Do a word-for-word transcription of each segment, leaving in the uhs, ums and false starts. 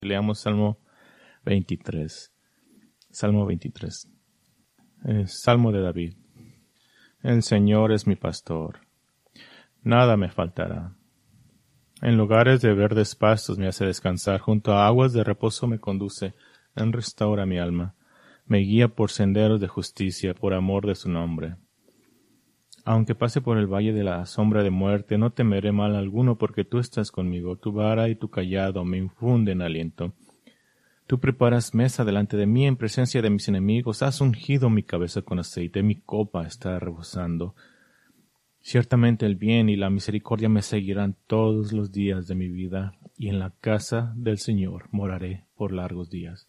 Leamos Salmo veintitrés. Salmo veintitrés. El Salmo de David. El Señor es mi pastor. Nada me faltará. En lugares de verdes pastos me hace descansar. Junto a aguas de reposo me conduce. Él restaura mi alma. Me guía por senderos de justicia, por amor de su nombre. Aunque pase por el valle de la sombra de muerte, no temeré mal alguno, porque tú estás conmigo. Tu vara y tu cayado me infunden aliento. Tú preparas mesa delante de mí en presencia de mis enemigos. Has ungido mi cabeza con aceite. Mi copa está rebosando. Ciertamente el bien y la misericordia me seguirán todos los días de mi vida, y en la casa del Señor moraré por largos días.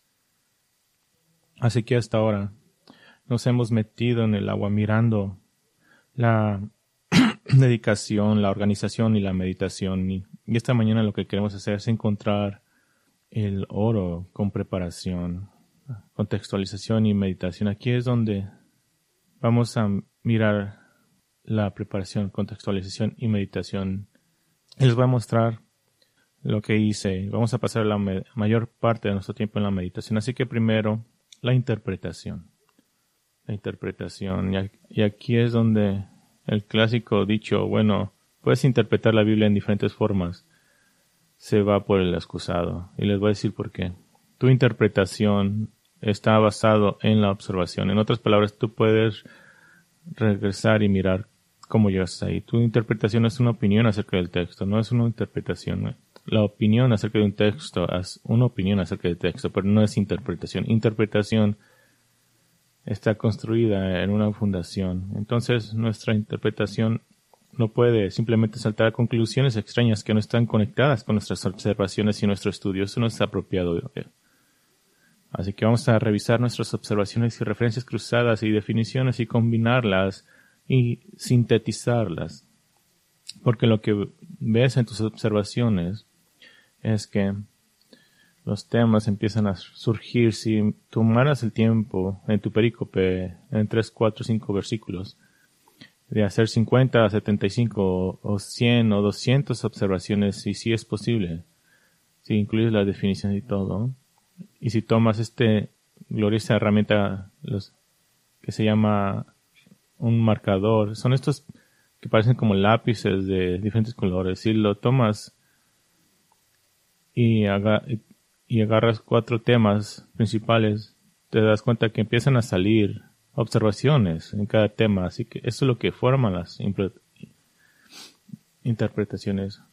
Así que hasta ahora nos hemos metido en el agua mirando la dedicación, la organización y la meditación. Y, y esta mañana lo que queremos hacer es encontrar el oro con preparación, contextualización y meditación. Aquí es donde vamos a mirar la preparación, contextualización y meditación. Y les voy a mostrar lo que hice. Vamos a pasar la me- mayor parte de nuestro tiempo en la meditación. Así que primero, la interpretación. La interpretación. Y, y aquí es donde el clásico dicho, bueno, puedes interpretar la Biblia en diferentes formas, se va por el excusado. Y les voy a decir por qué. Tu interpretación está basado en la observación. En otras palabras, tú puedes regresar y mirar cómo llegas ahí. Tu interpretación es una opinión acerca del texto, no es una interpretación. La opinión acerca de un texto es una opinión acerca del texto, pero no es interpretación. Interpretación está construida en una fundación. Entonces, nuestra interpretación no puede simplemente saltar a conclusiones extrañas que no están conectadas con nuestras observaciones y nuestro estudio. Eso no es apropiado. Así que vamos a revisar nuestras observaciones y referencias cruzadas y definiciones y combinarlas y sintetizarlas. Porque lo que ves en tus observaciones es que los temas empiezan a surgir. Si tomaras el tiempo en tu perícope en tres, cuatro, cinco versículos de hacer cincuenta, setenta y cinco o cien o doscientas observaciones, y si es posible, si incluyes la definición y todo, y si tomas este gloriosa herramienta los, que se llama un marcador, son estos que parecen como lápices de diferentes colores. Si lo tomas y, aga, y agarras cuatro temas principales, te das cuenta que empiezan a salir observaciones en cada tema. Así que eso es lo que forma las impre- interpretaciones.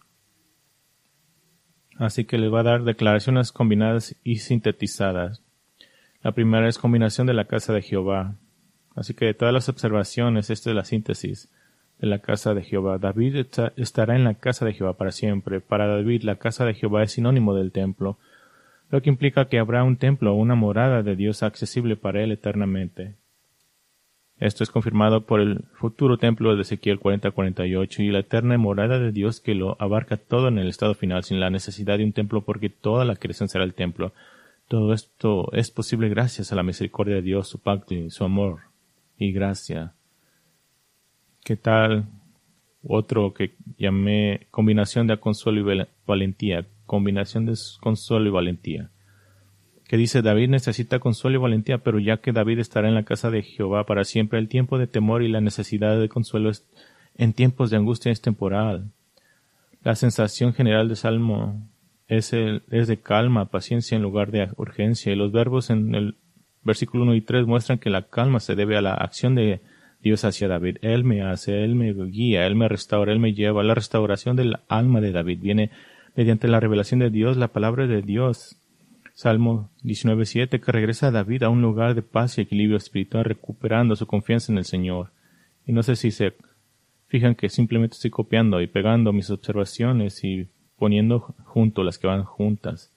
Así que les va a dar declaraciones combinadas y sintetizadas. La primera es combinación de la casa de Jehová. Así que de todas las observaciones, esta es la síntesis de la casa de Jehová. David está, estará en la casa de Jehová para siempre. Para David, la casa de Jehová es sinónimo del templo, lo que implica que habrá un templo o una morada de Dios accesible para él eternamente. Esto es confirmado por el futuro templo de Ezequiel cuarenta cuarenta y ocho y la eterna morada de Dios que lo abarca todo en el estado final sin la necesidad de un templo, porque toda la creación será el templo. Todo esto es posible gracias a la misericordia de Dios, su pacto y su amor y gracia. ¿Qué tal otro que llamé combinación de consuelo y valentía? Combinación de consuelo y valentía. Que dice, David necesita consuelo y valentía, pero ya que David estará en la casa de Jehová para siempre, el tiempo de temor y la necesidad de consuelo es, en tiempos de angustia es temporal. La sensación general de Salmo es, el, es de calma, paciencia en lugar de urgencia, y los verbos en el versículo uno y tres muestran que la calma se debe a la acción de Dios hacia David. Él me hace, Él me guía, Él me restaura, Él me lleva. La restauración del alma de David viene mediante la revelación de Dios, la palabra de Dios. Salmo diecinueve siete, que regresa a David a un lugar de paz y equilibrio espiritual, recuperando su confianza en el Señor. Y no sé si se fijan que simplemente estoy copiando y pegando mis observaciones y poniendo junto las que van juntas.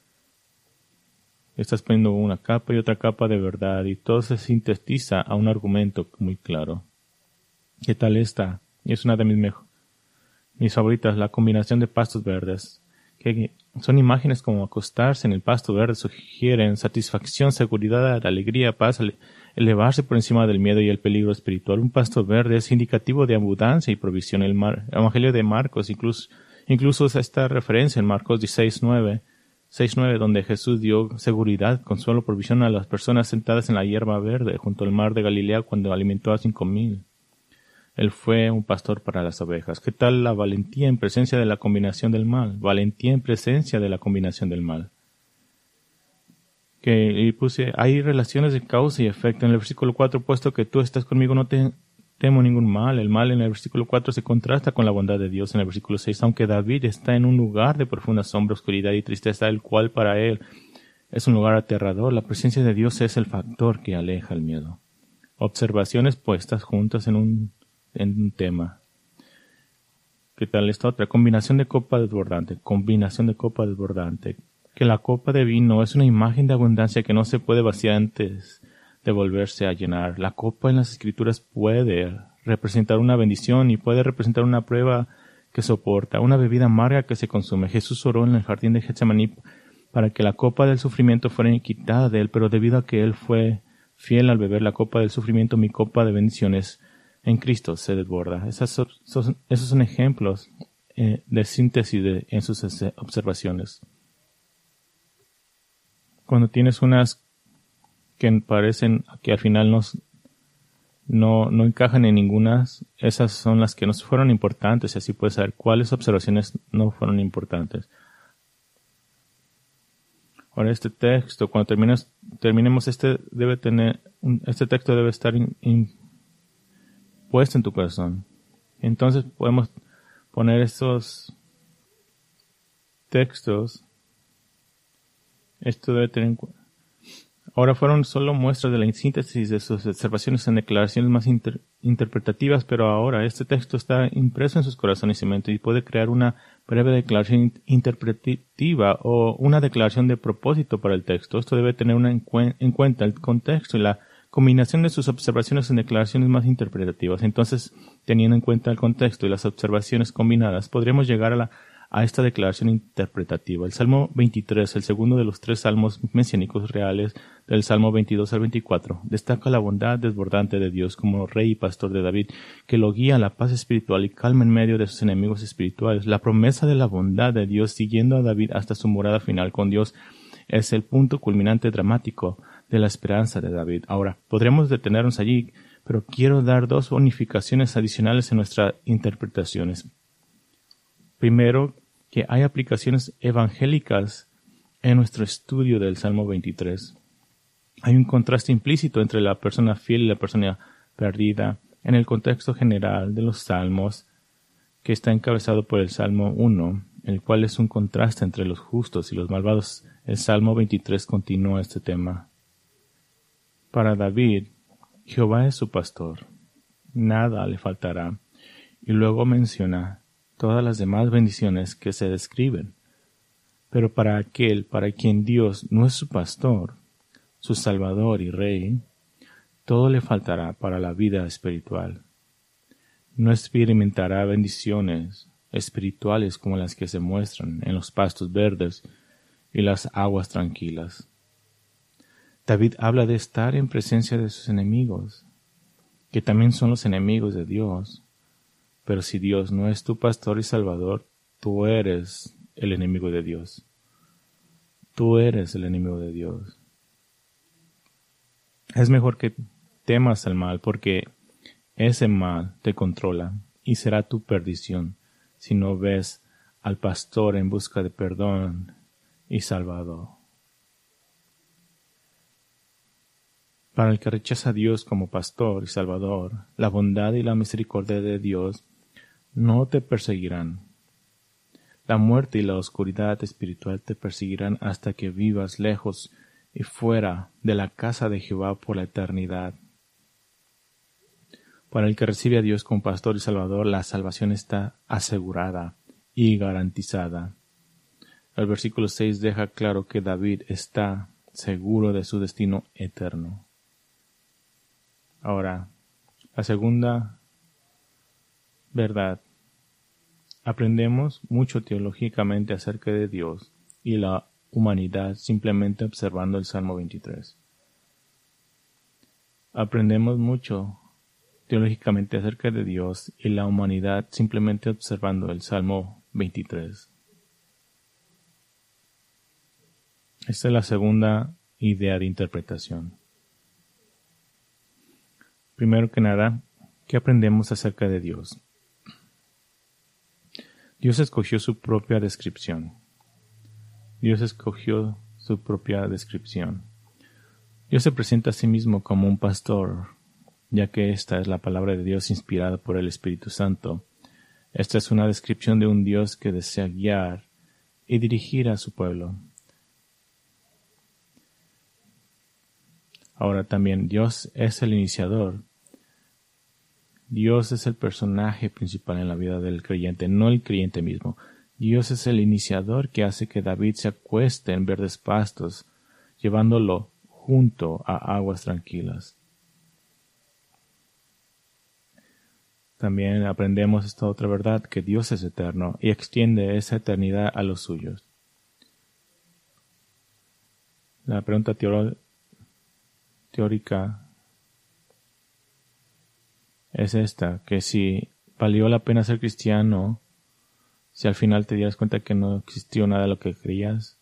Estás poniendo una capa y otra capa de verdad, y todo se sintetiza a un argumento muy claro. ¿Qué tal esta? Es una de mis mejores, mis favoritas, la combinación de pastos verdes, que son imágenes como acostarse en el pasto verde, sugieren satisfacción, seguridad, alegría, paz, elevarse por encima del miedo y el peligro espiritual. Un pasto verde es indicativo de abundancia y provisión. El Mar- Evangelio de Marcos incluso, incluso usa esta referencia en Marcos dieciséis nueve. seis nueve, donde Jesús dio seguridad, consuelo, provisión a las personas sentadas en la hierba verde junto al mar de Galilea cuando alimentó a cinco mil. Él fue un pastor para las ovejas. ¿Qué tal la valentía en presencia de la combinación del mal? Valentía en presencia de la combinación del mal. Que y puse, hay relaciones de causa y efecto. En el versículo cuatro, puesto que tú estás conmigo, no te temo ningún mal. El mal en el versículo cuatro se contrasta con la bondad de Dios en el versículo seis. Aunque David está en un lugar de profunda sombra, oscuridad y tristeza, el cual para él es un lugar aterrador, la presencia de Dios es el factor que aleja el miedo. Observaciones puestas juntas en un, en un tema. ¿Qué tal esta otra? Combinación de copa desbordante. Combinación de copa desbordante. Que la copa de vino es una imagen de abundancia que no se puede vaciar antes de volverse a llenar. La copa en las Escrituras puede representar una bendición y puede representar una prueba que soporta, una bebida amarga que se consume. Jesús oró en el jardín de Getsemaní para que la copa del sufrimiento fuera quitada de él, pero debido a que él fue fiel al beber la copa del sufrimiento, mi copa de bendiciones en Cristo se desborda. Esas son, esos son ejemplos eh, de síntesis de, en sus observaciones. Cuando tienes unas que parecen que al final no, no, no encajan en ninguna, esas son las que no fueron importantes, y así puedes saber cuáles observaciones no fueron importantes. Ahora este texto, cuando termines, terminemos este, debe tener, este texto debe estar in, in, puesto en tu corazón. Entonces podemos poner estos textos. Esto debe tener en cuenta. Ahora fueron solo muestras de la síntesis de sus observaciones en declaraciones más inter, interpretativas, pero ahora este texto está impreso en sus corazones y mente y puede crear una breve declaración interpretativa o una declaración de propósito para el texto. Esto debe tener una en, cuen, en cuenta el contexto y la combinación de sus observaciones en declaraciones más interpretativas. Entonces, teniendo en cuenta el contexto y las observaciones combinadas, podremos llegar a la a esta declaración interpretativa. El Salmo veintitrés, el segundo de los tres salmos mesiánicos reales del Salmo veintidós al veinticuatro, destaca la bondad desbordante de Dios como rey y pastor de David, que lo guía a la paz espiritual y calma en medio de sus enemigos espirituales. La promesa de la bondad de Dios siguiendo a David hasta su morada final con Dios es el punto culminante dramático de la esperanza de David. Ahora, podremos detenernos allí, pero quiero dar dos bonificaciones adicionales en nuestras interpretaciones. Primero, que hay aplicaciones evangélicas en nuestro estudio del Salmo veintitrés. Hay un contraste implícito entre la persona fiel y la persona perdida en el contexto general de los salmos, que está encabezado por el Salmo uno, el cual es un contraste entre los justos y los malvados. El Salmo veintitrés continúa este tema. Para David, Jehová es su pastor, nada le faltará, y luego menciona todas las demás bendiciones que se describen. Pero para aquel para quien Dios no es su pastor, su Salvador y Rey, todo le faltará para la vida espiritual. No experimentará bendiciones espirituales como las que se muestran en los pastos verdes y las aguas tranquilas. David habla de estar en presencia de sus enemigos, que también son los enemigos de Dios. Pero si Dios no es tu pastor y salvador, tú eres el enemigo de Dios. Tú eres el enemigo de Dios. Es mejor que temas al mal, porque ese mal te controla y será tu perdición si no ves al pastor en busca de perdón y salvador. Para el que rechaza a Dios como pastor y salvador, la bondad y la misericordia de Dios no te perseguirán. La muerte y la oscuridad espiritual te perseguirán hasta que vivas lejos y fuera de la casa de Jehová por la eternidad. Para el que recibe a Dios como pastor y salvador, la salvación está asegurada y garantizada. El versículo seis deja claro que David está seguro de su destino eterno. Ahora, la segunda verdad. Aprendemos mucho teológicamente acerca de Dios y la humanidad simplemente observando el Salmo veintitrés. Aprendemos mucho teológicamente acerca de Dios y la humanidad simplemente observando el Salmo veintitrés. Esta es la segunda idea de interpretación. Primero que nada, ¿qué aprendemos acerca de Dios? Dios escogió su propia descripción. Dios escogió su propia descripción. Dios se presenta a sí mismo como un pastor, ya que esta es la palabra de Dios inspirada por el Espíritu Santo. Esta es una descripción de un Dios que desea guiar y dirigir a su pueblo. Ahora también Dios es el iniciador. Dios es el personaje principal en la vida del creyente, no el creyente mismo. Dios es el iniciador que hace que David se acueste en verdes pastos, llevándolo junto a aguas tranquilas. También aprendemos esta otra verdad, que Dios es eterno y extiende esa eternidad a los suyos. La pregunta teórica teórica es esta, que si valió la pena ser cristiano, si al final te dieras cuenta que no existió nada de lo que creías.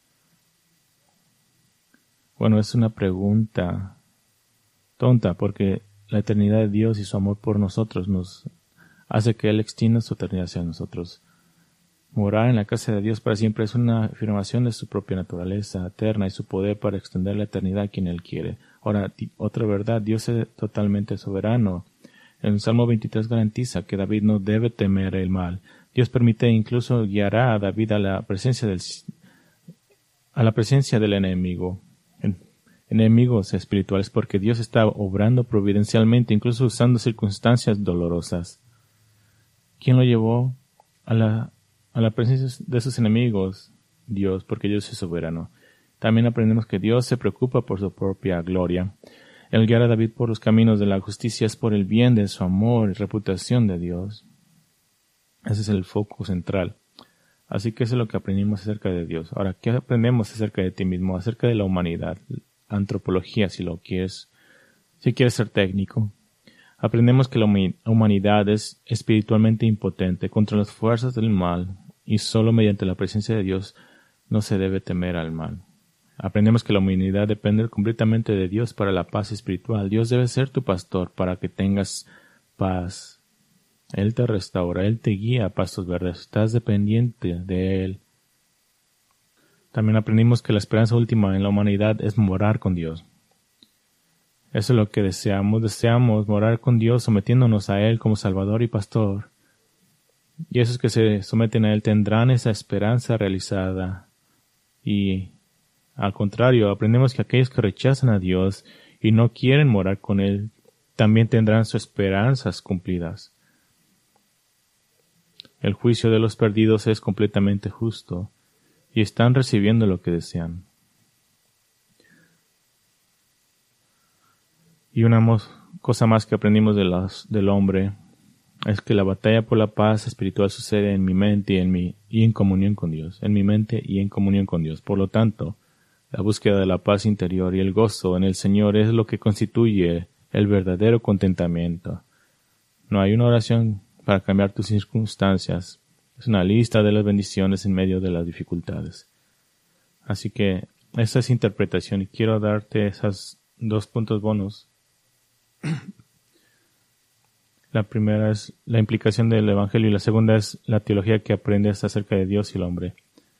Bueno, es una pregunta tonta, porque la eternidad de Dios y su amor por nosotros nos hace que Él extienda su eternidad hacia nosotros. Morar en la casa de Dios para siempre es una afirmación de su propia naturaleza eterna y su poder para extender la eternidad a quien Él quiere. Ahora, otra verdad, Dios es totalmente soberano. El Salmo veintitrés garantiza que David no debe temer el mal. Dios permite e incluso guiará a David a la presencia del, a la presencia del enemigo. En, enemigos espirituales, porque Dios está obrando providencialmente, incluso usando circunstancias dolorosas. ¿Quién lo llevó a la a la presencia de sus enemigos? Dios, porque Dios es soberano. También aprendemos que Dios se preocupa por su propia gloria. El guiar a David por los caminos de la justicia es por el bien de su amor y reputación de Dios. Ese es el foco central. Así que eso es lo que aprendimos acerca de Dios. Ahora, ¿qué aprendemos acerca de ti mismo? Acerca de la humanidad, antropología, si lo quieres, si quieres ser técnico. Aprendemos que la humanidad es espiritualmente impotente contra las fuerzas del mal, y solo mediante la presencia de Dios no se debe temer al mal. Aprendemos que la humanidad depende completamente de Dios para la paz espiritual. Dios debe ser tu pastor para que tengas paz. Él te restaura, Él te guía a pastos verdes. Estás dependiente de Él. También aprendimos que la esperanza última en la humanidad es morar con Dios. Eso es lo que deseamos. Deseamos morar con Dios sometiéndonos a Él como Salvador y Pastor. Y esos que se someten a Él tendrán esa esperanza realizada. Y al contrario, aprendemos que aquellos que rechazan a Dios y no quieren morar con Él, también tendrán sus esperanzas cumplidas. El juicio de los perdidos es completamente justo y están recibiendo lo que desean. Y una cosa más que aprendimos de los, del hombre es que la batalla por la paz espiritual sucede en mi mente y en, mi, y en comunión con Dios, en mi mente y en comunión con Dios. Por lo tanto, la búsqueda de la paz interior y el gozo en el Señor es lo que constituye el verdadero contentamiento. No hay una oración para cambiar tus circunstancias. Es una lista de las bendiciones en medio de las dificultades. Así que esa es interpretación y quiero darte esos dos puntos bonus. La primera es la implicación del Evangelio y la segunda es la teología que aprendes acerca de Dios y el hombre.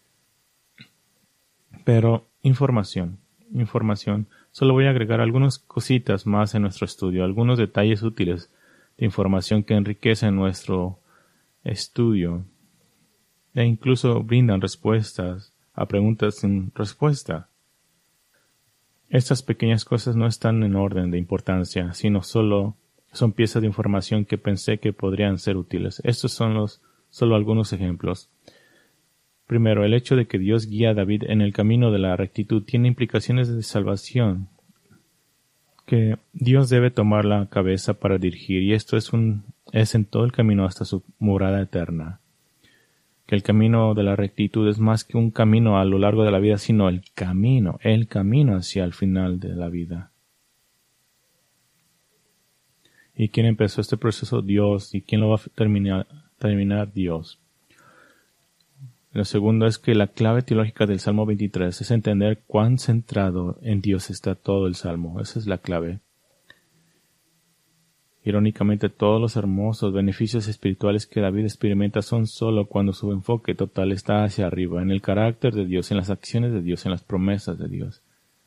Pero información, información. Solo voy a agregar algunas cositas más en nuestro estudio, algunos detalles útiles de información que enriquecen nuestro estudio e incluso brindan respuestas a preguntas sin respuesta. Estas pequeñas cosas no están en orden de importancia, sino solo son piezas de información que pensé que podrían ser útiles. Estos son los solo algunos ejemplos. Primero, el hecho de que Dios guía a David en el camino de la rectitud tiene implicaciones de salvación, que Dios debe tomar la cabeza para dirigir, y esto es un es en todo el camino hasta su morada eterna. Que el camino de la rectitud es más que un camino a lo largo de la vida, sino el camino, el camino hacia el final de la vida. ¿Y quién empezó este proceso? Dios. ¿Y quién lo va a terminar? terminar Dios. Lo segundo es que la clave teológica del Salmo veintitrés es entender cuán centrado en Dios está todo el Salmo. Esa es la clave. Irónicamente, todos los hermosos beneficios espirituales que David experimenta son solo cuando su enfoque total está hacia arriba, en el carácter de Dios, en las acciones de Dios, en las promesas de Dios.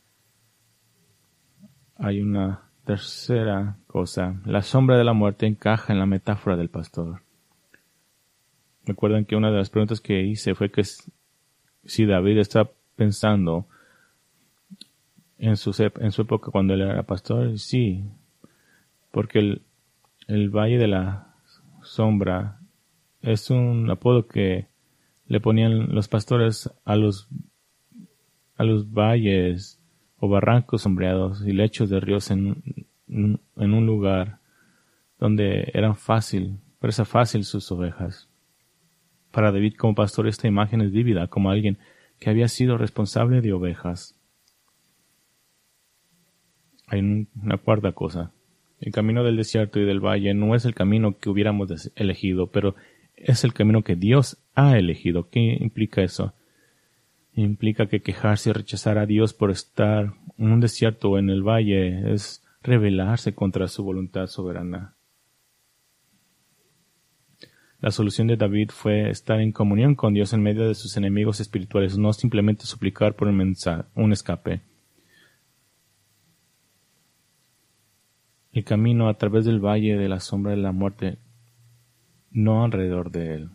Hay una tercera cosa. La sombra de la muerte encaja en la metáfora del pastor. Recuerden que una de las preguntas que hice fue que si David está pensando en su, en su época cuando él era pastor. Sí, porque el, el Valle de la Sombra es un apodo que le ponían los pastores a los, a los valles o barrancos sombreados y lechos de ríos en, en un lugar donde eran fácil, presa fácil sus ovejas. Para David como pastor esta imagen es vívida como alguien que había sido responsable de ovejas. Hay un, una cuarta cosa. El camino del desierto y del valle no es el camino que hubiéramos elegido, pero es el camino que Dios ha elegido. ¿Qué implica eso? Implica que quejarse y rechazar a Dios por estar en un desierto o en el valle es rebelarse contra su voluntad soberana. La solución de David fue estar en comunión con Dios en medio de sus enemigos espirituales, no simplemente suplicar por un, mensaje, un escape. El camino a través del valle de la sombra de la muerte, no alrededor de él.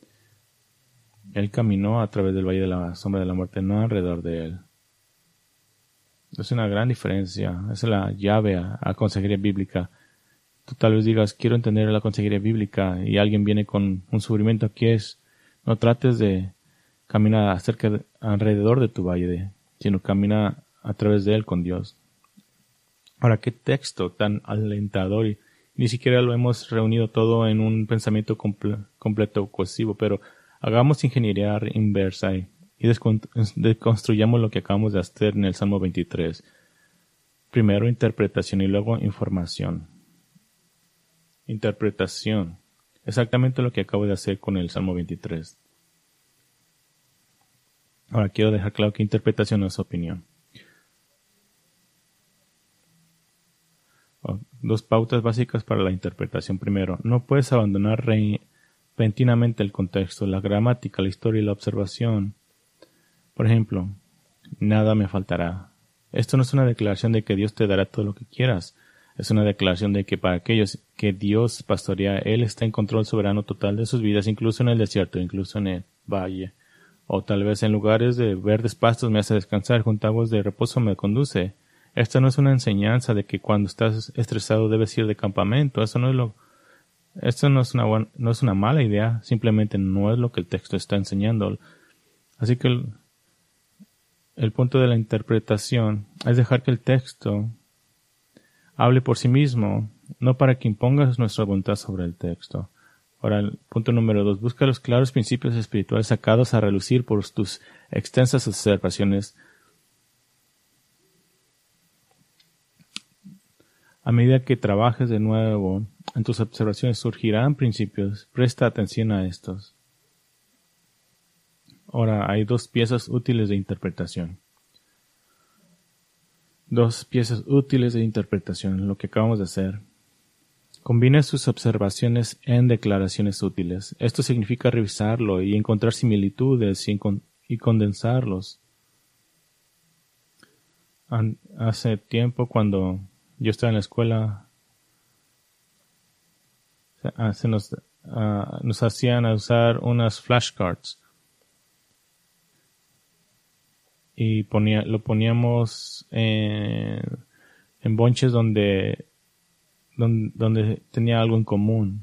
Él caminó a través del valle de la sombra de la muerte, no alrededor de él. Es una gran diferencia. Esa es la llave a, a consejería bíblica. Tú tal vez digas, quiero entender la consejería bíblica y alguien viene con un sufrimiento. Aquí es, no trates de caminar acerca de, alrededor de tu valle, de, sino camina a través de él con Dios. Ahora, qué texto tan alentador, y ni siquiera lo hemos reunido todo en un pensamiento comple, completo cohesivo, pero hagamos ingeniería inversa y, y deconstruyamos lo que acabamos de hacer en el Salmo veintitrés. Primero interpretación y luego información. Interpretación. Exactamente lo que acabo de hacer con el Salmo veintitrés. Ahora quiero dejar claro que interpretación no es opinión. Oh, dos pautas básicas para la interpretación. Primero, no puedes abandonar repentinamente el contexto, la gramática, la historia y la observación. Por ejemplo, nada me faltará. Esto no es una declaración de que Dios te dará todo lo que quieras. Es una declaración de que para aquellos que Dios pastorea, Él está en control soberano total de sus vidas, incluso en el desierto, incluso en el valle. O tal vez en lugares de verdes pastos me hace descansar, junto a aguas de reposo me conduce. Esta no es una enseñanza de que cuando estás estresado debes ir de campamento. Eso no es lo, esto no es una buena, no es una mala idea, simplemente no es lo que el texto está enseñando. Así que el, el punto de la interpretación es dejar que el texto hable por sí mismo, no para que impongas nuestra voluntad sobre el texto. Ahora, el punto número dos. Busca los claros principios espirituales sacados a relucir por tus extensas observaciones. A medida que trabajes de nuevo en tus observaciones surgirán principios. Presta atención a estos. Ahora, hay dos piezas útiles de interpretación. Dos piezas útiles de interpretación, lo que acabamos de hacer. Combina sus observaciones en declaraciones útiles. Esto significa revisarlo y encontrar similitudes y, con, y condensarlos. An, hace tiempo, cuando yo estaba en la escuela, se, se nos, uh, nos hacían usar unas flashcards. Y ponía, lo poníamos en, en bonches donde, donde, donde tenía algo en común.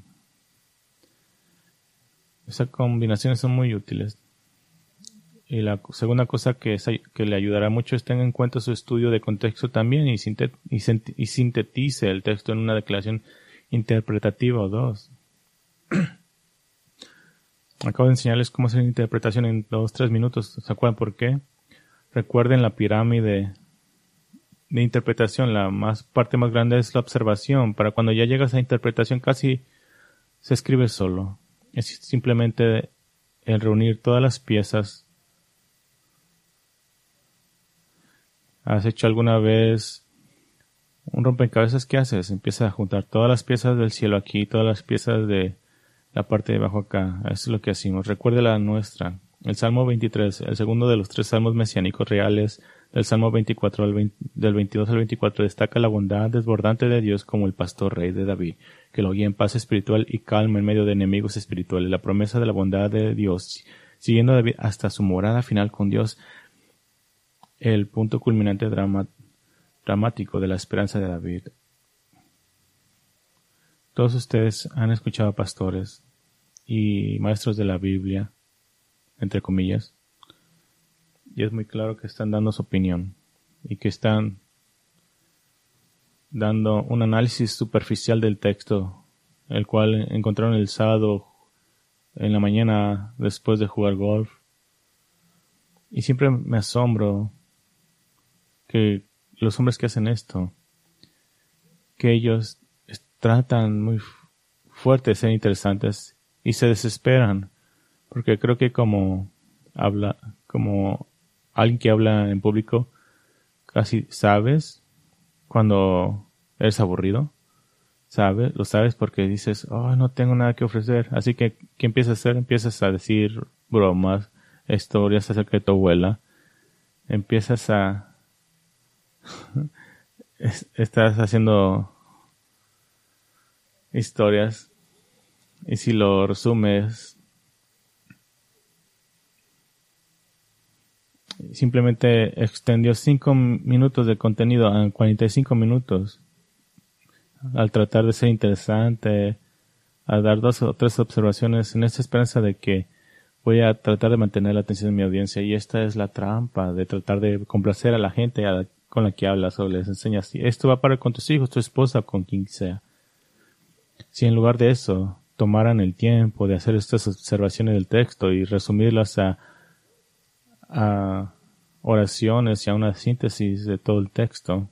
Esas combinaciones son muy útiles. Y la segunda cosa que, es, que le ayudará mucho es tener en cuenta su estudio de contexto también y, sintet, y, y sintetice el texto en una declaración interpretativa o dos. Acabo de enseñarles cómo hacer interpretación en dos, tres minutos. ¿Se acuerdan por qué? Recuerden la pirámide de interpretación. La más, parte más grande es la observación. Para cuando ya llegas a interpretación casi se escribe solo. Es simplemente el reunir todas las piezas. ¿Has hecho alguna vez un rompecabezas? ¿Qué haces? Empiezas a juntar todas las piezas del cielo aquí, todas las piezas de la parte de abajo acá. Eso es lo que hacemos. Recuerde la nuestra. El Salmo veintitrés, el segundo de los tres salmos mesiánicos reales, del Salmo veinticuatro, al veinte, del veintidós al veinticuatro, destaca la bondad desbordante de Dios como el pastor rey de David, que lo guía en paz espiritual y calma en medio de enemigos espirituales. La promesa de la bondad de Dios, siguiendo a David hasta su morada final con Dios, el punto culminante drama, dramático de la esperanza de David. Todos ustedes han escuchado a pastores y maestros de la Biblia, entre comillas, y es muy claro que están dando su opinión y que están dando un análisis superficial del texto, el cual encontraron el sábado en la mañana después de jugar golf. Y siempre me asombro que los hombres que hacen esto, que ellos tratan muy fuerte de ser interesantes y se desesperan, porque creo que como habla, como alguien que habla en público, casi sabes cuando eres aburrido, sabes, lo sabes porque dices, oh, no tengo nada que ofrecer, así que ¿qué empiezas a hacer? Empiezas a decir bromas, historias acerca de tu abuela, empiezas a estás haciendo historias, y si lo resumes, simplemente extendió cinco minutos de contenido a cuarenta y cinco minutos al tratar de ser interesante, a dar dos o tres observaciones en esta esperanza de que voy a tratar de mantener la atención de mi audiencia. Y esta es la trampa de tratar de complacer a la gente a la, con la que hablas o les enseñas. Esto va para con tus hijos, tu esposa, con quien sea. Si en lugar de eso tomaran el tiempo de hacer estas observaciones del texto y resumirlas a, a oraciones y a una síntesis de todo el texto,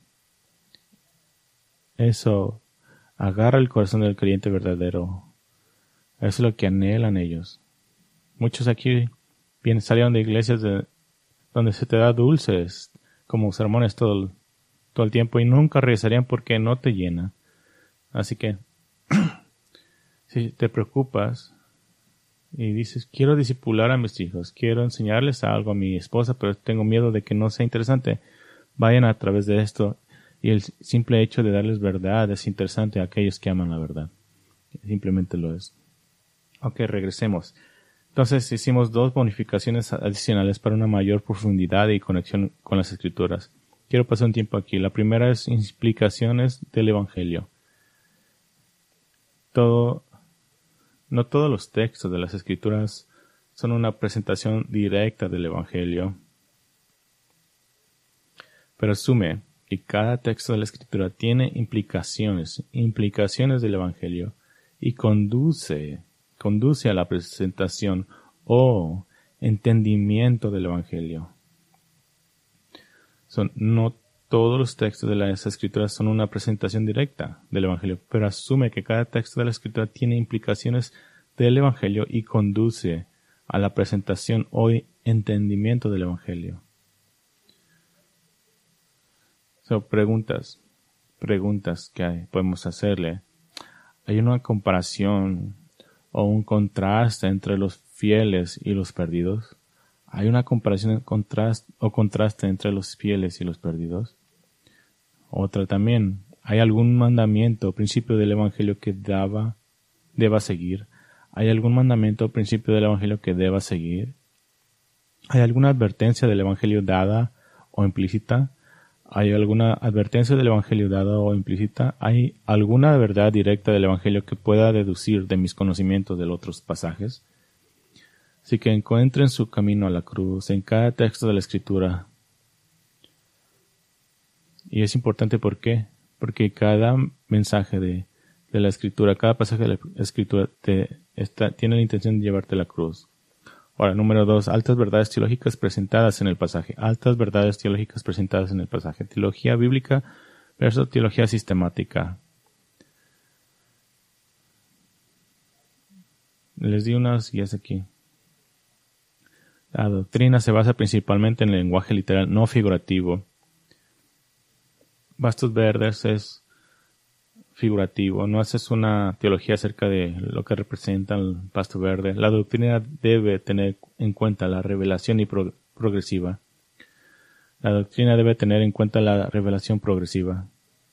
eso agarra el corazón del creyente verdadero. Eso es lo que anhelan ellos. Muchos aquí bien salieron de iglesias de, donde se te da dulces como sermones todo el, todo el tiempo y nunca regresarían porque no te llena. Así que si te preocupas y dices, quiero discipular a mis hijos, quiero enseñarles algo a mi esposa, pero tengo miedo de que no sea interesante, vayan a través de esto. Y el simple hecho de darles verdad es interesante a aquellos que aman la verdad. Simplemente lo es. Ok, regresemos. Entonces hicimos dos bonificaciones adicionales para una mayor profundidad y conexión con las Escrituras. Quiero pasar un tiempo aquí. La primera es implicaciones del Evangelio. Todo, no todos los textos de las Escrituras son una presentación directa del Evangelio, pero asume y cada texto de la Escritura tiene implicaciones, implicaciones del Evangelio, y conduce, conduce a la presentación o entendimiento del Evangelio. Son, no todos los textos de las Escrituras son una presentación directa del Evangelio, pero asume que cada texto de la Escritura tiene implicaciones del Evangelio y conduce a la presentación o entendimiento del Evangelio. So, preguntas, preguntas que hay, podemos hacerle. ¿Hay una comparación o un contraste entre los fieles y los perdidos? ¿Hay una comparación contraste, o contraste entre los fieles y los perdidos? Otra también, ¿hay algún mandamiento o principio del Evangelio que deba, deba seguir? ¿Hay algún mandamiento o principio del Evangelio que deba seguir? ¿Hay alguna advertencia del Evangelio dada o implícita? ¿Hay alguna advertencia del Evangelio dada o implícita? ¿Hay alguna verdad directa del Evangelio que pueda deducir de mis conocimientos de los otros pasajes? Así que encuentren su camino a la cruz en cada texto de la Escritura. Y es importante, ¿por qué? Porque cada mensaje de, de la Escritura, cada pasaje de la Escritura te, está, tiene la intención de llevarte a la cruz. Ahora, número dos, altas verdades teológicas presentadas en el pasaje. Altas verdades teológicas presentadas en el pasaje. Teología bíblica versus teología sistemática. Les di unas guías aquí. La doctrina se basa principalmente en el lenguaje literal, no figurativo. Bastos verdes es figurativo, no haces una teología acerca de lo que representa el pasto verde. La doctrina debe tener en cuenta la revelación y pro- progresiva. La doctrina debe tener en cuenta la revelación progresiva.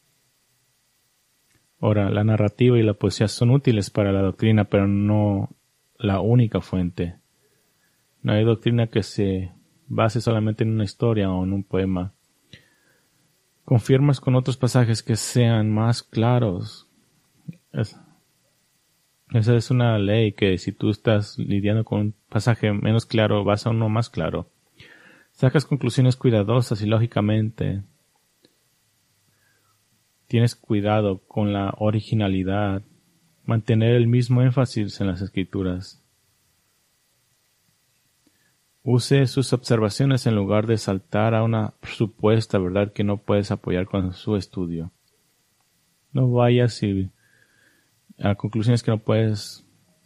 Ahora, la narrativa y la poesía son útiles para la doctrina, pero no la única fuente. No hay doctrina que se base solamente en una historia o en un poema. Confirmas con otros pasajes que sean más claros. Es, esa es una ley que si tú estás lidiando con un pasaje menos claro, vas a uno más claro. Sacas conclusiones cuidadosas y lógicamente tienes cuidado con la originalidad, mantener el mismo énfasis en las escrituras. Use sus observaciones en lugar de saltar a una supuesta verdad que no puedes apoyar con su estudio. No vayas y a conclusiones que no puedes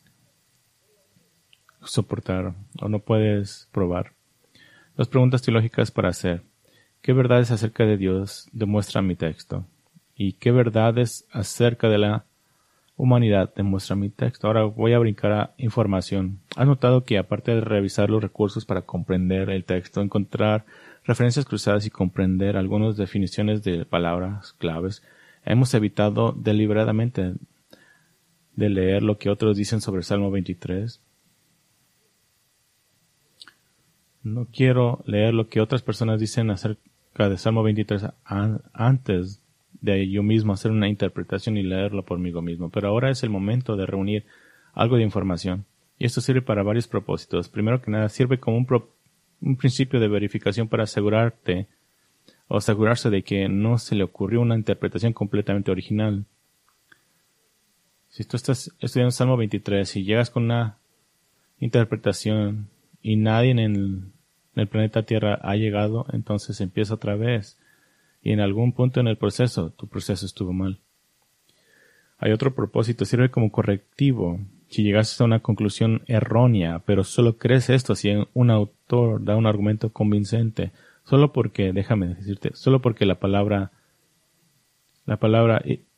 soportar o no puedes probar. Dos preguntas teológicas para hacer. ¿Qué verdades acerca de Dios demuestra mi texto? ¿Y qué verdades acerca de la humanidad demuestra mi texto? Ahora voy a brincar a información. ¿Has notado que aparte de revisar los recursos para comprender el texto, encontrar referencias cruzadas y comprender algunas definiciones de palabras claves, hemos evitado deliberadamente de leer lo que otros dicen sobre el Salmo veintitrés? No quiero leer lo que otras personas dicen acerca del Salmo veintitrés an- antes de yo mismo hacer una interpretación y leerlo por mí mismo. Pero ahora es el momento de reunir algo de información. Y esto sirve para varios propósitos. Primero que nada, sirve como un, pro- un principio de verificación para asegurarte o asegurarse de que no se le ocurrió una interpretación completamente original. Si tú estás estudiando Salmo veintitrés y llegas con una interpretación y nadie en el, en el planeta Tierra ha llegado, entonces empieza otra vez. Y en algún punto en el proceso, tu proceso estuvo mal. Hay otro propósito, sirve como correctivo. Si llegaste a una conclusión errónea, pero solo crees esto si un autor da un argumento convincente, solo porque, déjame decirte, solo porque la palabra, la palabra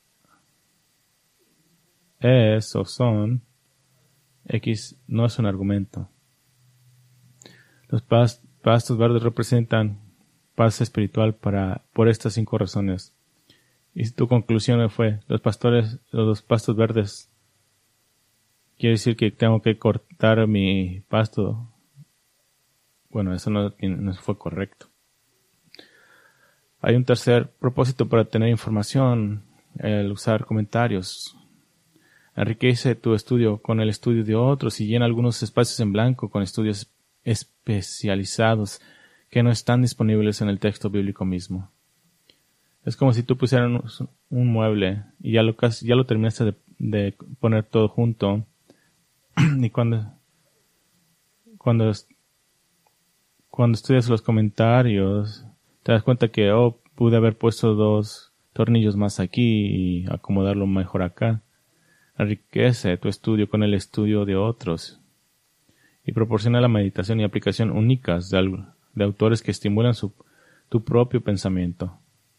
es o son, X no es un argumento. Los pas- pastos verdes representan paz espiritual para, por estas cinco razones. Y tu conclusión fue, los pastores, los pastos verdes, quiere decir que tengo que cortar mi pasto. Bueno, eso no, no fue correcto. Hay un tercer propósito para tener información, el usar comentarios. Enriquece tu estudio con el estudio de otros y llena algunos espacios en blanco con estudios especializados que no están disponibles en el texto bíblico mismo. Es como si tú pusieras un, un mueble y ya lo, casi, ya lo terminaste de, de poner todo junto y cuando, cuando, cuando estudias los comentarios te das cuenta que, oh, pude haber puesto dos tornillos más aquí y acomodarlo mejor acá. Enriquece tu estudio con el estudio de otros y proporciona la meditación y aplicación únicas de, algo, de autores que estimulan su, tu propio pensamiento.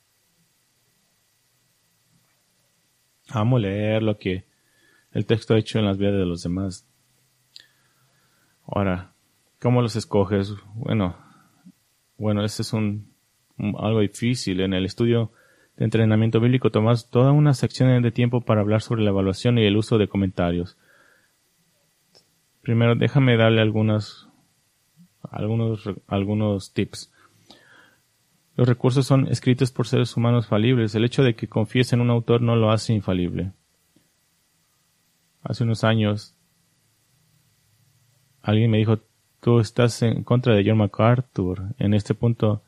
Amo leer lo que el texto ha hecho en las vidas de los demás. Ahora, ¿cómo los escoges? Bueno, bueno, ese es un, un algo difícil. En el estudio de entrenamiento bíblico tomas toda una sección de tiempo para hablar sobre la evaluación y el uso de comentarios. Primero, déjame darle algunas, algunos, algunos tips. Los recursos son escritos por seres humanos falibles. El hecho de que confíes en un autor no lo hace infalible. Hace unos años, alguien me dijo, tú estás en contra de John MacArthur. En este punto,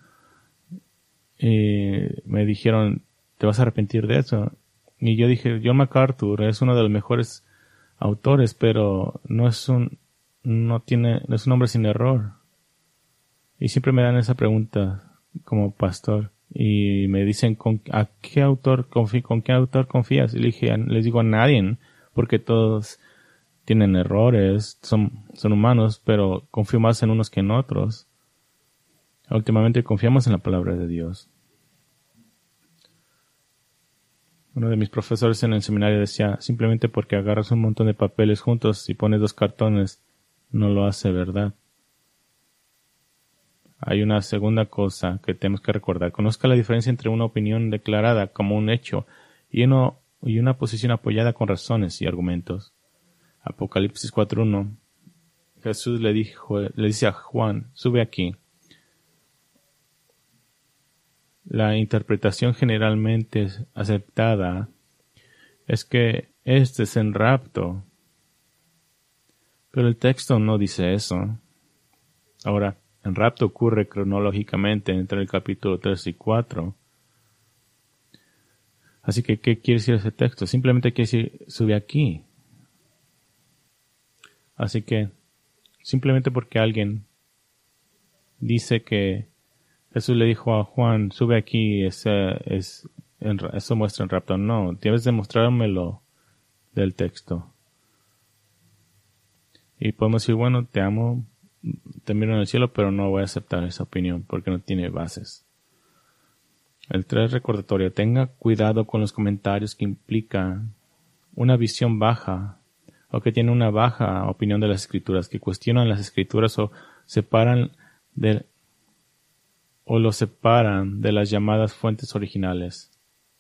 eh, me dijeron, ¿te vas a arrepentir de eso? Y yo dije, John MacArthur es uno de los mejores autores, pero no es un, no tiene, no es un hombre sin error. Y siempre me dan esa pregunta como pastor y me dicen, ¿con a qué autor confí, con qué autor confías? Y le dije, les digo a nadie, porque todos tienen errores, son, son humanos, pero confío más en unos que en otros. Últimamente confiamos en la palabra de Dios. Uno de mis profesores en el seminario decía, simplemente porque agarras un montón de papeles juntos y pones dos cartones, no lo hace verdad. Hay una segunda cosa que tenemos que recordar. Conozca la diferencia entre una opinión declarada como un hecho y, uno, y una posición apoyada con razones y argumentos. Apocalipsis cuatro uno. Jesús le dijo, le dice a Juan, sube aquí. La interpretación generalmente aceptada es que este es en rapto. Pero el texto no dice eso. Ahora, el rapto ocurre cronológicamente entre el capítulo tres y cuatro. Así que, ¿qué quiere decir ese texto? Simplemente quiere decir, sube aquí. Así que, simplemente porque alguien dice que Jesús le dijo a Juan, sube aquí, ese, es, en, eso muestra el rapto. No, debes demostrármelo del texto. Y podemos decir, bueno, te amo, te miro en el cielo, pero no voy a aceptar esa opinión porque no tiene bases. El tres recordatorio, tenga cuidado con los comentarios que implican una visión baja o que tienen una baja opinión de las escrituras, que cuestionan las escrituras o separan de, o lo separan de las llamadas fuentes originales.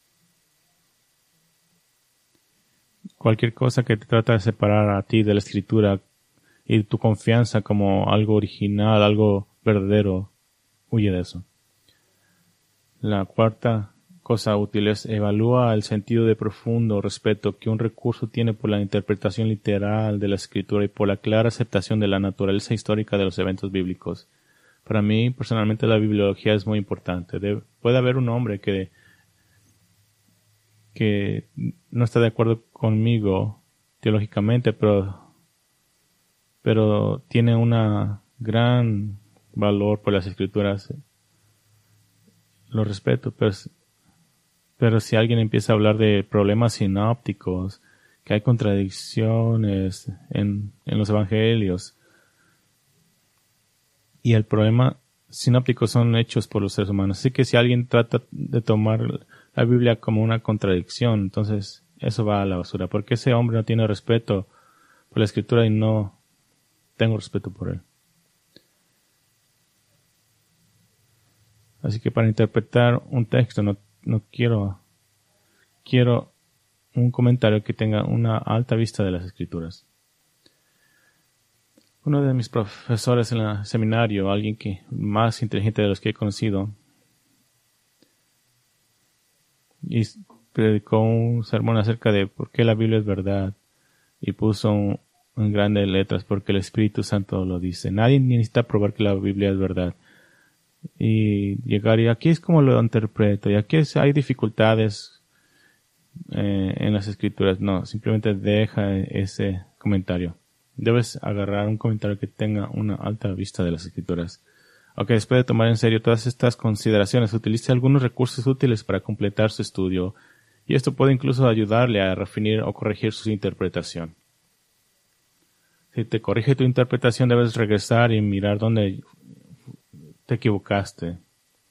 Cualquier cosa que te trata de separar a ti de la escritura y tu confianza como algo original, algo verdadero, huye de eso. La cuarta cosa útil es evalúa el sentido de profundo respeto que un recurso tiene por la interpretación literal de la escritura y por la clara aceptación de la naturaleza histórica de los eventos bíblicos. Para mí, personalmente, la bibliología es muy importante. Debe, puede haber un hombre que, que no está de acuerdo conmigo teológicamente, pero pero tiene una gran valor por las escrituras. Lo respeto, pero, pero si alguien empieza a hablar de problemas sinópticos, que hay contradicciones en, en los evangelios, y el problema sinóptico son hechos por los seres humanos. Así que si alguien trata de tomar la Biblia como una contradicción, entonces eso va a la basura, porque ese hombre no tiene respeto por la escritura y no tengo respeto por él. Así que para interpretar un texto no, no quiero quiero un comentario que tenga una alta vista de las escrituras. Uno de mis profesores en el seminario, alguien que más inteligente de los que he conocido, y predicó un sermón acerca de por qué la Biblia es verdad y puso un en grandes letras, porque el Espíritu Santo lo dice. Nadie necesita probar que la Biblia es verdad. Y llegar y aquí es como lo interpreto, y aquí es, hay dificultades eh, en las escrituras. No, simplemente deja ese comentario. Debes agarrar un comentario que tenga una alta vista de las escrituras. Ok, después de tomar en serio todas estas consideraciones, utilice algunos recursos útiles para completar su estudio, y esto puede incluso ayudarle a refinar o corregir su interpretación. Si te corrige tu interpretación, debes regresar y mirar dónde te equivocaste.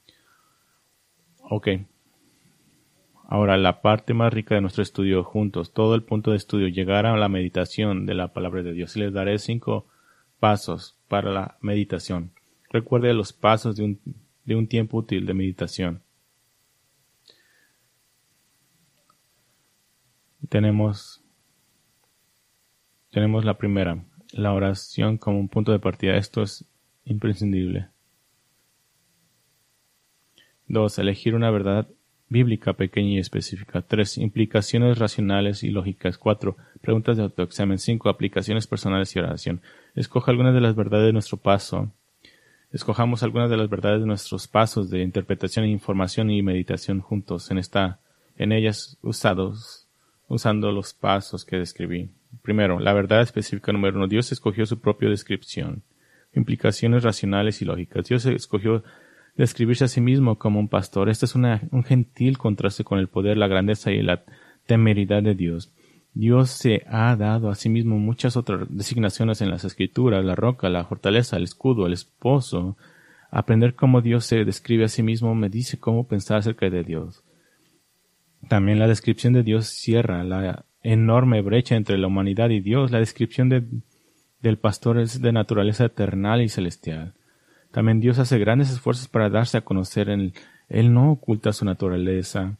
Ok. Ahora, la parte más rica de nuestro estudio juntos, todo el punto de estudio, llegar a la meditación de la palabra de Dios. Y les daré cinco pasos para la meditación. Recuerde los pasos de un, de un tiempo útil de meditación. Tenemos, tenemos la primera. La oración como un punto de partida. Esto es imprescindible. Dos. Elegir una verdad bíblica pequeña y específica. Tres. Implicaciones racionales y lógicas. Cuatro. Preguntas de autoexamen. Cinco. Aplicaciones personales y oración. Escoja algunas de las verdades de nuestro paso. Escojamos algunas de las verdades de nuestros pasos de interpretación, información y meditación juntos en esta, en ellas usados, usando los pasos que describí. Primero, la verdad específica número uno. Dios escogió su propia descripción. Implicaciones racionales y lógicas. Dios escogió describirse a sí mismo como un pastor. Este es una, un gentil contraste con el poder, la grandeza y la temeridad de Dios. Dios se ha dado a sí mismo muchas otras designaciones en las Escrituras: la roca, la fortaleza, el escudo, el esposo. Aprender cómo Dios se describe a sí mismo me dice cómo pensar acerca de Dios. También la descripción de Dios cierra la enorme brecha entre la humanidad y Dios. La descripción de, del pastor es de naturaleza eterna y celestial. También Dios hace grandes esfuerzos para darse a conocer. En, Él no oculta su naturaleza,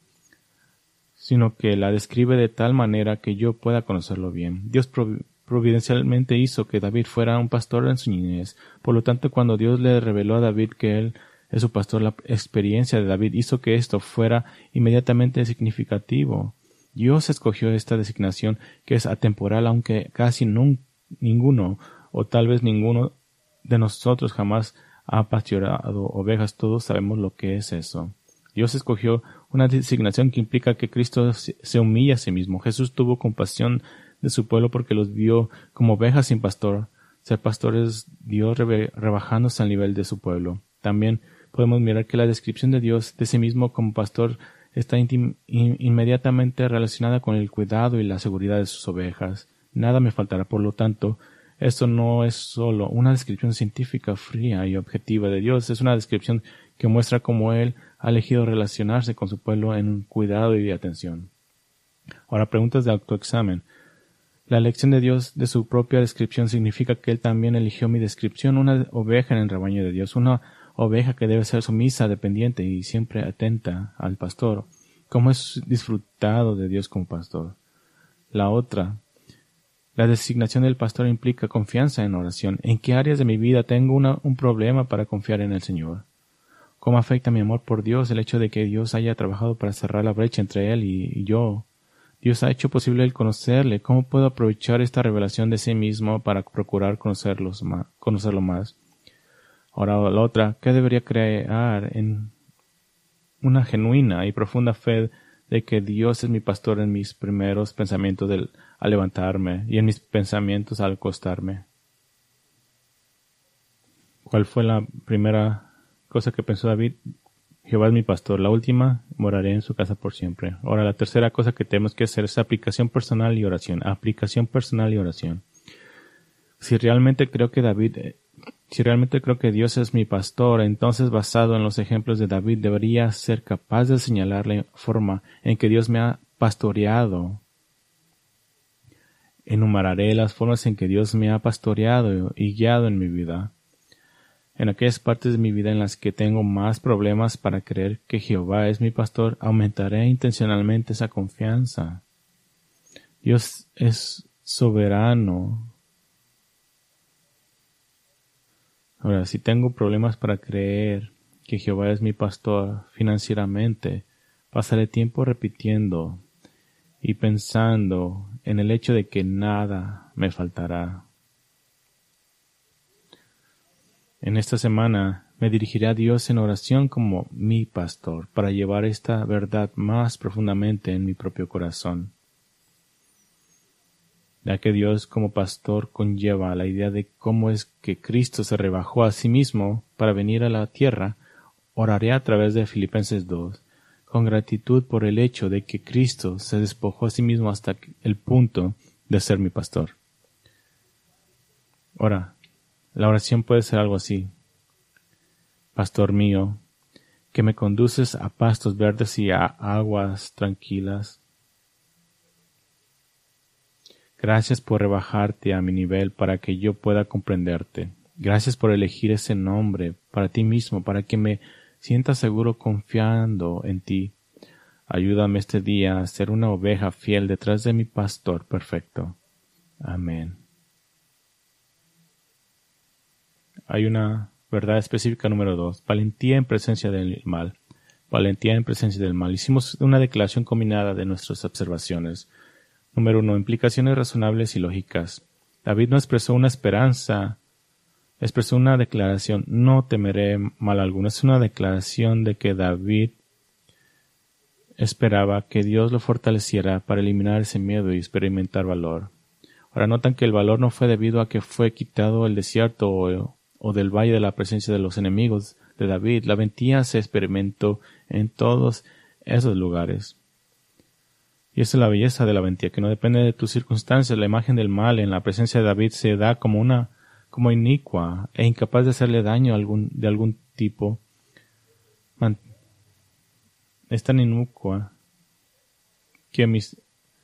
sino que la describe de tal manera que yo pueda conocerlo bien. Dios providencialmente hizo que David fuera un pastor en su niñez. Por lo tanto, cuando Dios le reveló a David que él es su pastor, la experiencia de David hizo que esto fuera inmediatamente significativo. Dios escogió esta designación, que es atemporal, aunque casi nun, ninguno, o tal vez ninguno de nosotros jamás ha pastoreado ovejas. Todos sabemos lo que es eso. Dios escogió una designación que implica que Cristo se humilla a sí mismo. Jesús tuvo compasión de su pueblo porque los vio como ovejas sin pastor. Ser pastor es Dios rebajándose al nivel de su pueblo. También podemos mirar que la descripción de Dios de sí mismo como pastor está in, inmediatamente relacionada con el cuidado y la seguridad de sus ovejas. Nada me faltará. Por lo tanto, esto no es solo una descripción científica fría y objetiva de Dios, es una descripción que muestra cómo Él ha elegido relacionarse con su pueblo en cuidado y atención. Ahora, preguntas de autoexamen. La elección de Dios de su propia descripción significa que Él también eligió mi descripción, una oveja en el rebaño de Dios, una oveja que debe ser sumisa, dependiente y siempre atenta al pastor. ¿Cómo es disfrutado de Dios como pastor? La otra. La designación del pastor implica confianza en oración. ¿En qué áreas de mi vida tengo una, un problema para confiar en el Señor? ¿Cómo afecta mi amor por Dios el hecho de que Dios haya trabajado para cerrar la brecha entre Él y, y yo? Dios ha hecho posible el conocerle. ¿Cómo puedo aprovechar esta revelación de sí mismo para procurar conocerlos más, conocerlo más? Ahora la otra, ¿qué debería crear en una genuina y profunda fe de que Dios es mi pastor en mis primeros pensamientos del, al levantarme y en mis pensamientos al acostarme? ¿Cuál fue la primera cosa que pensó David? Jehová es mi pastor. La última, moraré en su casa por siempre. Ahora, la tercera cosa que tenemos que hacer es aplicación personal y oración. Aplicación personal y oración. Si realmente creo que David, si realmente creo que Dios es mi pastor, entonces, basado en los ejemplos de David, debería ser capaz de señalar la forma en que Dios me ha pastoreado. Enumeraré las formas en que Dios me ha pastoreado y guiado en mi vida. En aquellas partes de mi vida en las que tengo más problemas para creer que Jehová es mi pastor, aumentaré intencionalmente esa confianza. Dios es soberano. Ahora, si tengo problemas para creer que Jehová es mi pastor financieramente, pasaré tiempo repitiendo y pensando en el hecho de que nada me faltará. En esta semana me dirigiré a Dios en oración como mi pastor para llevar esta verdad más profundamente en mi propio corazón. Ya que Dios como pastor conlleva la idea de cómo es que Cristo se rebajó a sí mismo para venir a la tierra, oraré a través de Filipenses dos, con gratitud por el hecho de que Cristo se despojó a sí mismo hasta el punto de ser mi pastor. Ahora, la oración puede ser algo así. Pastor mío, que me conduces a pastos verdes y a aguas tranquilas. Gracias por rebajarte a mi nivel para que yo pueda comprenderte. Gracias por elegir ese nombre para ti mismo, para que me sienta seguro confiando en ti. Ayúdame este día a ser una oveja fiel detrás de mi pastor perfecto. Amén. Hay una verdad específica número dos. Valentía en presencia del mal. Valentía en presencia del mal. Hicimos una declaración combinada de nuestras observaciones. Número uno. Implicaciones razonables y lógicas. David no expresó una esperanza, expresó una declaración. No temeré mal alguno. Es una declaración de que David esperaba que Dios lo fortaleciera para eliminar ese miedo y experimentar valor. Ahora notan que el valor no fue debido a que fue quitado el desierto o o del valle de la presencia de los enemigos de David. La valentía se experimentó en todos esos lugares. Y esa es la belleza de la valentía, que no depende de tus circunstancias. La imagen del mal en la presencia de David se da como una, como inicua e incapaz de hacerle daño algún, de algún tipo. Man, es tan inocua que mis,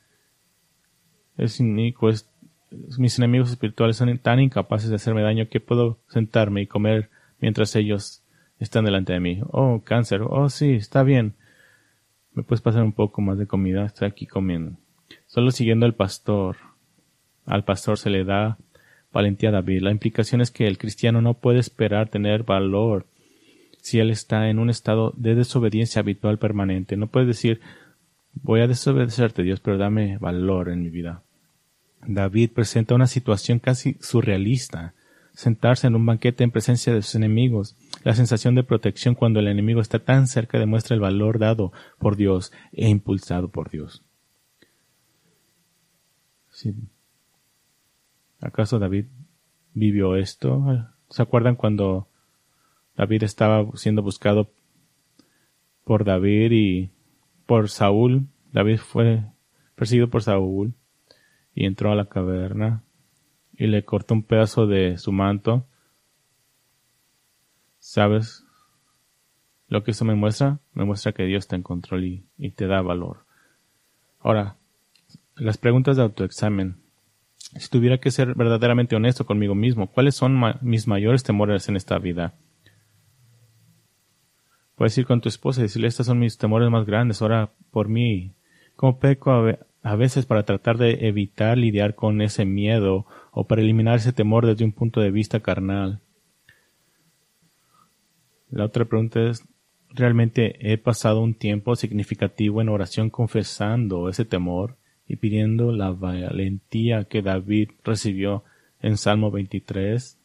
es inicuo, es, mis enemigos espirituales son tan incapaces de hacerme daño que puedo sentarme y comer mientras ellos están delante de mí. Oh, cáncer, oh sí, está bien. ¿Me puedes pasar un poco más de comida? Estoy aquí comiendo. Solo siguiendo al pastor. Al pastor se le da valentía a David. La implicación es que el cristiano no puede esperar tener valor si él está en un estado de desobediencia habitual permanente. No puedes decir, voy a desobedecerte, Dios, pero dame valor en mi vida. David presenta una situación casi surrealista. Sentarse en un banquete en presencia de sus enemigos. La sensación de protección cuando el enemigo está tan cerca demuestra el valor dado por Dios e impulsado por Dios. Sí. ¿Acaso David vivió esto? ¿Se acuerdan cuando David estaba siendo buscado por David y por Saúl? David fue perseguido por Saúl y entró a la caverna y le cortó un pedazo de su manto. ¿Sabes lo que eso me muestra? Me muestra que Dios está en control y, y te da valor. Ahora, las preguntas de autoexamen. Si tuviera que ser verdaderamente honesto conmigo mismo, ¿cuáles son ma- mis mayores temores en esta vida? Puedes ir con tu esposa y decirle, estos son mis temores más grandes, ora por mí. ¿Cómo peco a, ve- a veces para tratar de evitar lidiar con ese miedo o para eliminar ese temor desde un punto de vista carnal? La otra pregunta es, ¿realmente he pasado un tiempo significativo en oración confesando ese temor y pidiendo la valentía que David recibió en Salmo veintitrés?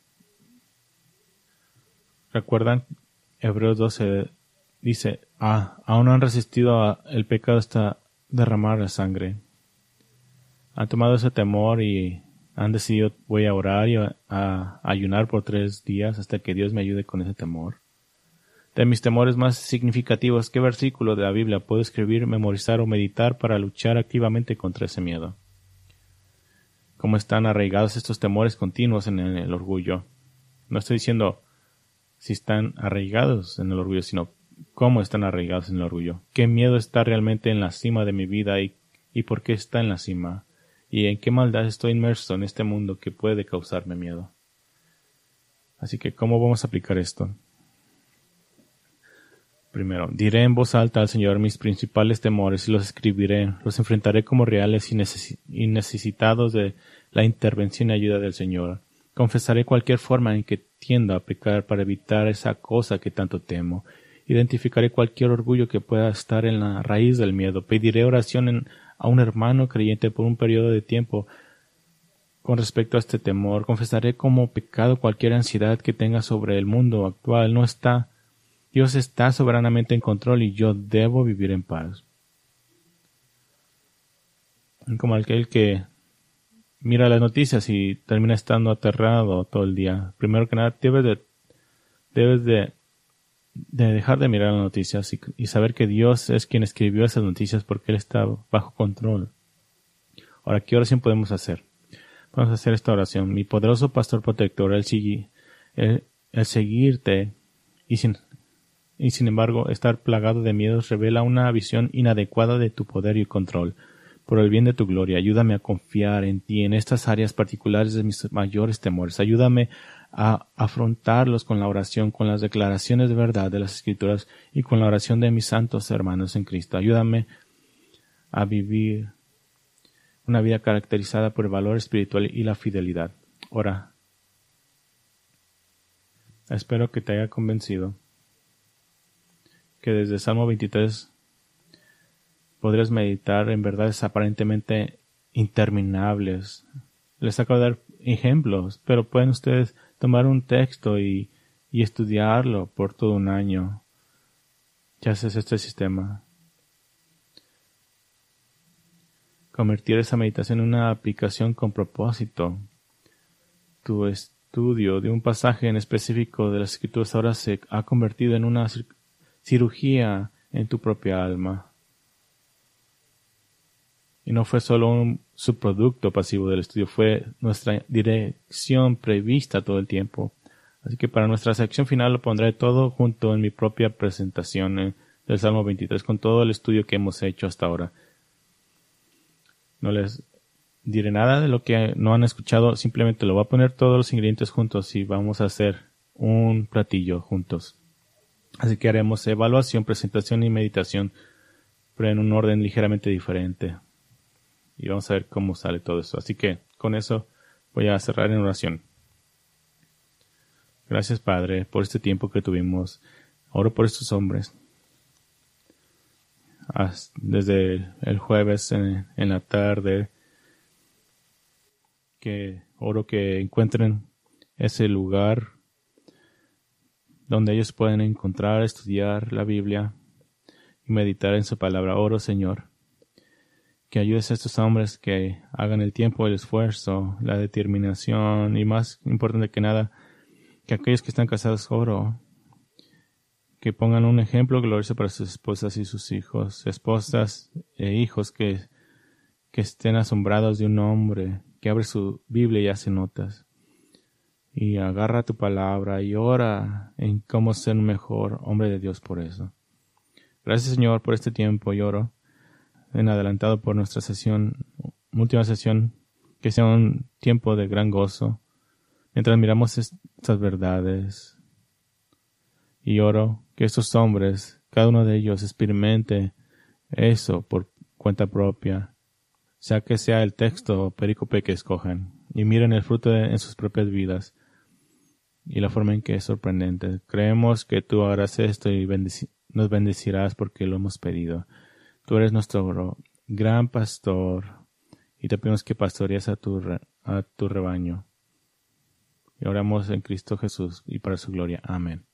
¿Recuerdan? Hebreos doce dice, ah, aún no han resistido a el pecado hasta derramar la sangre. Han tomado ese temor y han decidido, voy a orar y a, a ayunar por tres días hasta que Dios me ayude con ese temor. De mis temores más significativos, ¿qué versículo de la Biblia puedo escribir, memorizar o meditar para luchar activamente contra ese miedo? ¿Cómo están arraigados estos temores continuos en el orgullo? No estoy diciendo si están arraigados en el orgullo, sino cómo están arraigados en el orgullo. ¿Qué miedo está realmente en la cima de mi vida y, y por qué está en la cima? ¿Y en qué maldad estoy inmerso en este mundo que puede causarme miedo? Así que, ¿cómo vamos a aplicar esto? Primero, diré en voz alta al Señor mis principales temores y los escribiré, los enfrentaré como reales y, necesi- y necesitados de la intervención y ayuda del Señor. Confesaré cualquier forma en que tienda a pecar para evitar esa cosa que tanto temo. Identificaré cualquier orgullo que pueda estar en la raíz del miedo. Pediré oración en, a un hermano creyente por un periodo de tiempo con respecto a este temor. Confesaré como pecado cualquier ansiedad que tenga sobre el mundo actual. No está Dios está soberanamente en control y yo debo vivir en paz. Como aquel que mira las noticias y termina estando aterrado todo el día. Primero que nada, debes de, debes de, de dejar de mirar las noticias y, y saber que Dios es quien escribió esas noticias porque Él está bajo control. Ahora, ¿qué oración podemos hacer? Vamos a hacer esta oración. Mi poderoso pastor protector, el, sigui, el, el seguirte y sin... Y sin embargo, estar plagado de miedos revela una visión inadecuada de tu poder y control. Por el bien de tu gloria, ayúdame a confiar en ti en estas áreas particulares de mis mayores temores. Ayúdame a afrontarlos con la oración, con las declaraciones de verdad de las Escrituras y con la oración de mis santos hermanos en Cristo. Ayúdame a vivir una vida caracterizada por el valor espiritual y la fidelidad. Ora. Espero que te haya convencido que desde Salmo veintitrés podrías meditar en verdades aparentemente interminables. Les acabo de dar ejemplos, pero pueden ustedes tomar un texto y, y estudiarlo por todo un año. Ya haces este sistema. Convertir esa meditación en una aplicación con propósito. Tu estudio de un pasaje en específico de las Escrituras ahora se ha convertido en una cirugía en tu propia alma. Y no fue solo un subproducto pasivo del estudio, fue nuestra dirección prevista todo el tiempo. Así que para nuestra sección final lo pondré todo junto en mi propia presentación eh, del Salmo veintitrés con todo el estudio que hemos hecho hasta ahora. No les diré nada de lo que no han escuchado, simplemente lo voy a poner todos los ingredientes juntos y vamos a hacer un platillo juntos. Así que haremos evaluación, presentación y meditación, pero en un orden ligeramente diferente. Y vamos a ver cómo sale todo eso. Así que con eso voy a cerrar en oración. Gracias, Padre, por este tiempo que tuvimos. Oro por estos hombres. Desde el jueves en, en la tarde, que oro que encuentren ese lugar donde ellos pueden encontrar, estudiar la Biblia y meditar en su palabra. Oro, Señor, que ayudes a estos hombres que hagan el tiempo, el esfuerzo, la determinación y más importante que nada, que aquellos que están casados, oro, que pongan un ejemplo glorioso para sus esposas y sus hijos, esposas e hijos que, que estén asombrados de un hombre que abre su Biblia y hace notas. Y agarra tu palabra y ora en cómo ser un mejor hombre de Dios por eso. Gracias, Señor, por este tiempo y oro en adelantado por nuestra sesión, última sesión, que sea un tiempo de gran gozo mientras miramos estas verdades. Y oro que estos hombres, cada uno de ellos, experimente eso por cuenta propia, sea que sea el texto o perícope que escojan, y miren el fruto de, en sus propias vidas y la forma en que es sorprendente. Creemos que tú harás esto y bendici- nos bendecirás porque lo hemos pedido. Tú eres nuestro gran pastor y te pedimos que pastorees a tu, re, a tu rebaño. Y oramos en Cristo Jesús y para su gloria. Amén.